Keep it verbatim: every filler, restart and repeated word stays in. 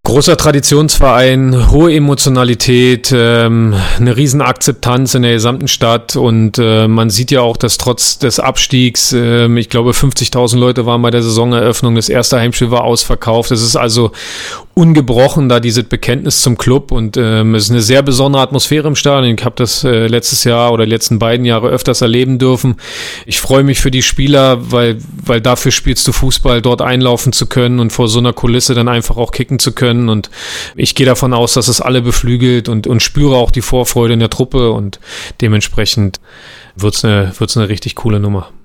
Großer Traditionsverein, hohe Emotionalität, ähm, eine riesen Akzeptanz in der gesamten Stadt und äh, man sieht ja auch, dass trotz des Abstiegs, äh, ich glaube fünfzigtausend Leute waren bei der Saisoneröffnung, das erste Heimspiel war ausverkauft. Es ist also ungebrochen da dieses Bekenntnis zum Club und ähm, es ist eine sehr besondere Atmosphäre im Stadion. Ich habe das äh, letztes Jahr oder die letzten beiden Jahre öfters erleben dürfen. Ich freue mich für die Spieler, weil, weil dafür spielst du Fußball, dort einlaufen zu können und vor so einer Kulisse dann einfach auch kicken zu können. Und ich gehe davon aus, dass es alle beflügelt und, und spüre auch die Vorfreude in der Truppe und dementsprechend wird's eine, wird's eine richtig coole Nummer.